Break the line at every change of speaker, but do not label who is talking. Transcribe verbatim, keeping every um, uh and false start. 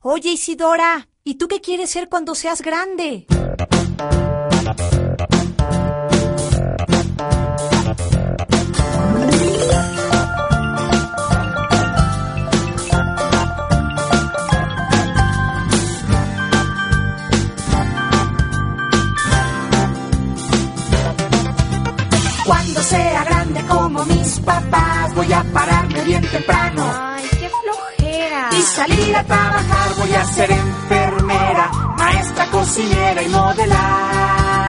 Oye, Isidora, ¿y tú qué quieres ser cuando seas grande?
Cuando sea grande como mis papás, voy a pararme bien temprano.
Ay, qué flojera.
Y salir a trabajar, voy a ser enfermera, maestra, cocinera y modelar.